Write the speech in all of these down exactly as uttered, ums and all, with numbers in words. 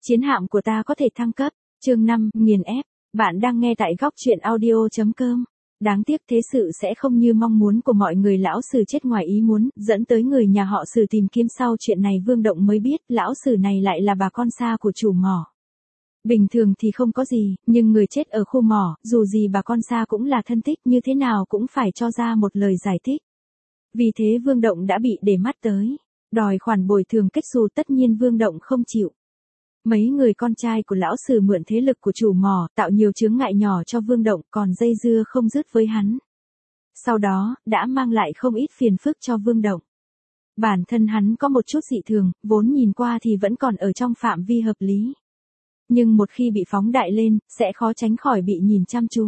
Chiến hạm của ta có thể thăng cấp. Chương năm, nghiền ép. Bạn đang nghe tại góc truyện audio chấm com. Đáng tiếc thế sự sẽ không như mong muốn của mọi người, lão Sử chết ngoài ý muốn, dẫn tới người nhà họ Sử tìm kiếm. Sau chuyện này Vương Động mới biết lão Sử này lại là bà con xa của chủ mỏ. Bình thường thì không có gì, nhưng người chết ở khu mỏ, dù gì bà con xa cũng là thân thích, như thế nào cũng phải cho ra một lời giải thích. Vì thế Vương Động đã bị để mắt tới, đòi khoản bồi thường kết xù. Tất nhiên Vương Động không chịu. Mấy người con trai của lão Sử mượn thế lực của chủ mỏ, tạo nhiều chướng ngại nhỏ cho Vương Động, còn dây dưa không dứt với hắn. Sau đó, đã mang lại không ít phiền phức cho Vương Động. Bản thân hắn có một chút dị thường, vốn nhìn qua thì vẫn còn ở trong phạm vi hợp lý. Nhưng một khi bị phóng đại lên, sẽ khó tránh khỏi bị nhìn chăm chú.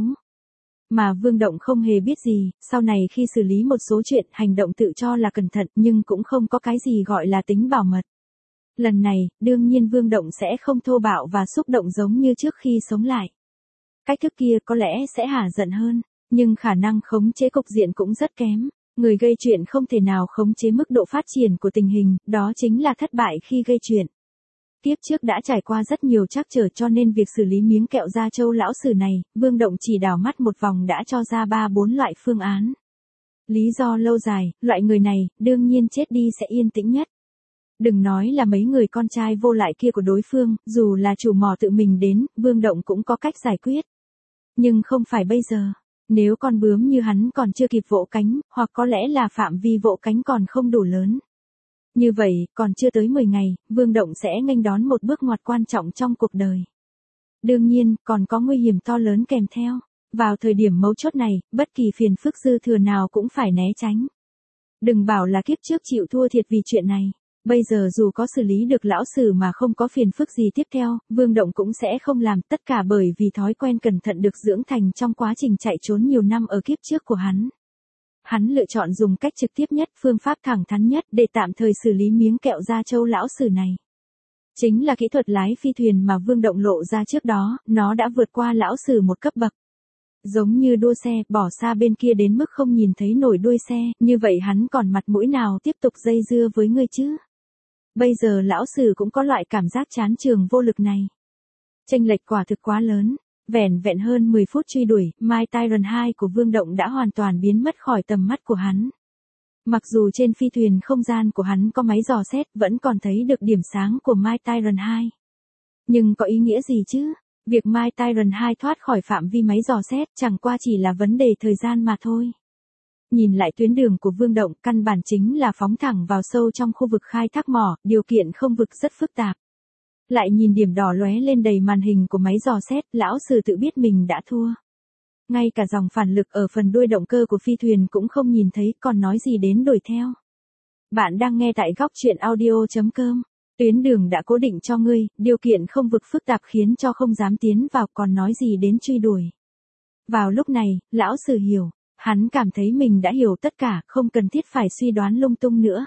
Mà Vương Động không hề biết gì, sau này khi xử lý một số chuyện, hành động tự cho là cẩn thận, nhưng cũng không có cái gì gọi là tính bảo mật. Lần này, đương nhiên Vương Động sẽ không thô bạo và xúc động giống như trước khi sống lại. Cách thức kia có lẽ sẽ hả giận hơn, nhưng khả năng khống chế cục diện cũng rất kém. Người gây chuyện không thể nào khống chế mức độ phát triển của tình hình, đó chính là thất bại khi gây chuyện. Tiếp trước đã trải qua rất nhiều trắc trở, cho nên việc xử lý miếng kẹo da trâu lão Sử này, Vương Động chỉ đảo mắt một vòng đã cho ra ba bốn loại phương án. Lý do lâu dài, loại người này, đương nhiên chết đi sẽ yên tĩnh nhất. Đừng nói là mấy người con trai vô lại kia của đối phương, dù là chủ mỏ tự mình đến, Vương Động cũng có cách giải quyết. Nhưng không phải bây giờ. Nếu con bướm như hắn còn chưa kịp vỗ cánh, hoặc có lẽ là phạm vi vỗ cánh còn không đủ lớn. Như vậy, còn chưa tới mười ngày, Vương Động sẽ nghênh đón một bước ngoặt quan trọng trong cuộc đời. Đương nhiên, còn có nguy hiểm to lớn kèm theo. Vào thời điểm mấu chốt này, bất kỳ phiền phức dư thừa nào cũng phải né tránh. Đừng bảo là kiếp trước chịu thua thiệt vì chuyện này. Bây giờ dù có xử lý được lão Sử mà không có phiền phức gì tiếp theo, Vương Động cũng sẽ không làm, tất cả bởi vì thói quen cẩn thận được dưỡng thành trong quá trình chạy trốn nhiều năm ở kiếp trước của hắn. Hắn lựa chọn dùng cách trực tiếp nhất, phương pháp thẳng thắn nhất để tạm thời xử lý miếng kẹo da trâu lão Sử này. Chính là kỹ thuật lái phi thuyền mà Vương Động lộ ra trước đó, nó đã vượt qua lão Sử một cấp bậc. Giống như đua xe, bỏ xa bên kia đến mức không nhìn thấy nổi đuôi xe, như vậy hắn còn mặt mũi nào tiếp tục dây dưa với ngươi chứ? Bây giờ lão Sử cũng có loại cảm giác chán trường vô lực này. Chênh lệch quả thực quá lớn. Vẻn vẹn hơn mười phút truy đuổi, Mai Tyron hai của Vương Động đã hoàn toàn biến mất khỏi tầm mắt của hắn. Mặc dù trên phi thuyền không gian của hắn có máy dò xét, vẫn còn thấy được điểm sáng của Mai Tyron hai. Nhưng có ý nghĩa gì chứ? Việc Mai Tyron hai thoát khỏi phạm vi máy dò xét chẳng qua chỉ là vấn đề thời gian mà thôi. Nhìn lại tuyến đường của Vương Động, căn bản chính là phóng thẳng vào sâu trong khu vực khai thác mỏ, điều kiện không vực rất phức tạp. Lại nhìn điểm đỏ lóe lên đầy màn hình của máy dò xét, lão Sử tự biết mình đã thua. Ngay cả dòng phản lực ở phần đuôi động cơ của phi thuyền cũng không nhìn thấy, còn nói gì đến đuổi theo. Bạn đang nghe tại góc truyện audio chấm com. Tuyến đường đã cố định cho ngươi, điều kiện không vực phức tạp khiến cho không dám tiến vào, còn nói gì đến truy đuổi. Vào lúc này, lão Sử hiểu. Hắn cảm thấy mình đã hiểu tất cả, không cần thiết phải suy đoán lung tung nữa.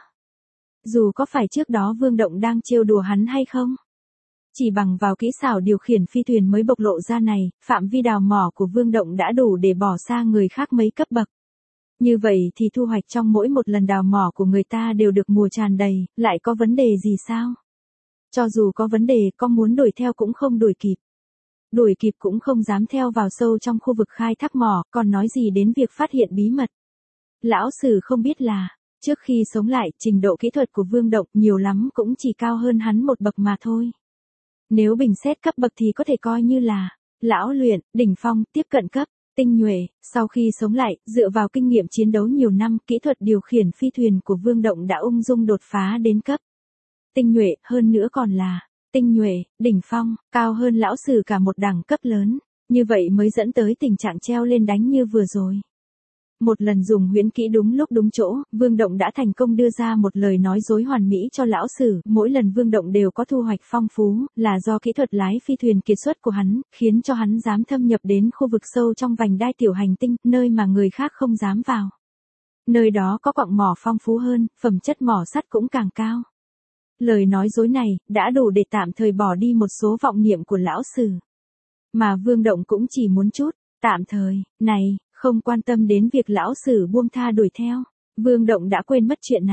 Dù có phải trước đó Vương Động đang trêu đùa hắn hay không? Chỉ bằng vào kỹ xảo điều khiển phi thuyền mới bộc lộ ra này, phạm vi đào mỏ của Vương Động đã đủ để bỏ xa người khác mấy cấp bậc. Như vậy thì thu hoạch trong mỗi một lần đào mỏ của người ta đều được mùa tràn đầy, lại có vấn đề gì sao? Cho dù có vấn đề, có muốn đuổi theo cũng không đuổi kịp. Đuổi kịp cũng không dám theo vào sâu trong khu vực khai thác mỏ, còn nói gì đến việc phát hiện bí mật. Lão Sử không biết là, trước khi sống lại, trình độ kỹ thuật của Vương Động nhiều lắm cũng chỉ cao hơn hắn một bậc mà thôi. Nếu bình xét cấp bậc thì có thể coi như là lão luyện, đỉnh phong, tiếp cận cấp, tinh nhuệ. Sau khi sống lại, dựa vào kinh nghiệm chiến đấu nhiều năm, kỹ thuật điều khiển phi thuyền của Vương Động đã ung dung đột phá đến cấp tinh nhuệ, hơn nữa còn là tinh nhuệ, đỉnh phong, cao hơn lão Sử cả một đẳng cấp lớn, như vậy mới dẫn tới tình trạng treo lên đánh như vừa rồi. Một lần dùng huyễn kỹ đúng lúc đúng chỗ, Vương Động đã thành công đưa ra một lời nói dối hoàn mỹ cho lão Sử, mỗi lần Vương Động đều có thu hoạch phong phú, là do kỹ thuật lái phi thuyền kiệt xuất của hắn, khiến cho hắn dám thâm nhập đến khu vực sâu trong vành đai tiểu hành tinh, nơi mà người khác không dám vào. Nơi đó có quặng mỏ phong phú hơn, phẩm chất mỏ sắt cũng càng cao. Lời nói dối này, đã đủ để tạm thời bỏ đi một số vọng niệm của lão Sử. Mà Vương Động cũng chỉ muốn chút, tạm thời, này, không quan tâm đến việc lão Sử buông tha đuổi theo. Vương Động đã quên mất chuyện này.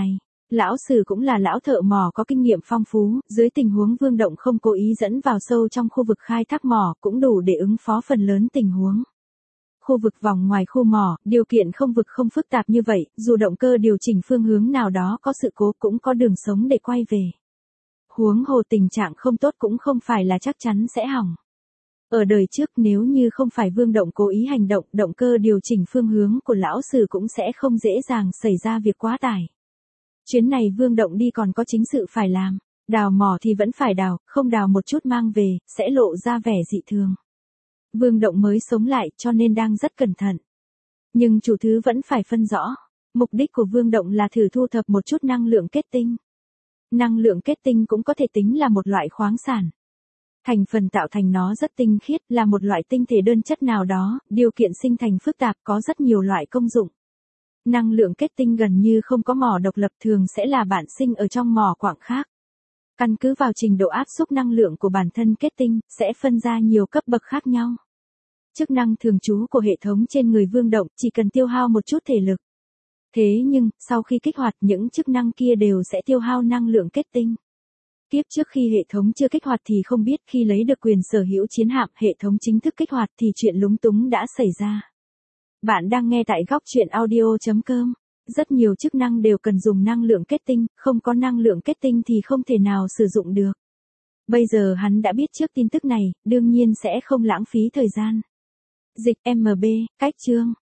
Lão Sử cũng là lão thợ mỏ có kinh nghiệm phong phú, dưới tình huống Vương Động không cố ý dẫn vào sâu trong khu vực khai thác mỏ, cũng đủ để ứng phó phần lớn tình huống. Khu vực vòng ngoài khu mỏ, điều kiện không vực không phức tạp như vậy, dù động cơ điều chỉnh phương hướng nào đó có sự cố cũng có đường sống để quay về. Huống hồ tình trạng không tốt cũng không phải là chắc chắn sẽ hỏng. Ở đời trước nếu như không phải Vương Động cố ý hành động, động cơ điều chỉnh phương hướng của lão Sử cũng sẽ không dễ dàng xảy ra việc quá tải. Chuyến này Vương Động đi còn có chính sự phải làm. Đào mỏ thì vẫn phải đào, không đào một chút mang về, sẽ lộ ra vẻ dị thường. Vương Động mới sống lại cho nên đang rất cẩn thận. Nhưng chủ thứ vẫn phải phân rõ. Mục đích của Vương Động là thử thu thập một chút năng lượng kết tinh. Năng lượng kết tinh cũng có thể tính là một loại khoáng sản. Thành phần tạo thành nó rất tinh khiết, là một loại tinh thể đơn chất nào đó, điều kiện sinh thành phức tạp có rất nhiều loại công dụng. Năng lượng kết tinh gần như không có mỏ độc lập, thường sẽ là bạn sinh ở trong mỏ quặng khác. Căn cứ vào trình độ áp xúc năng lượng của bản thân kết tinh, sẽ phân ra nhiều cấp bậc khác nhau. Chức năng thường trú của hệ thống trên người Vương Động chỉ cần tiêu hao một chút thể lực. Thế nhưng, sau khi kích hoạt những chức năng kia đều sẽ tiêu hao năng lượng kết tinh. Tiếp trước khi hệ thống chưa kích hoạt thì không biết, khi lấy được quyền sở hữu chiến hạm hệ thống chính thức kích hoạt thì chuyện lúng túng đã xảy ra. Bạn đang nghe tại góc chuyện audio chấm com. Rất nhiều chức năng đều cần dùng năng lượng kết tinh, không có năng lượng kết tinh thì không thể nào sử dụng được. Bây giờ hắn đã biết trước tin tức này, đương nhiên sẽ không lãng phí thời gian. Dịch em bê, cách chương.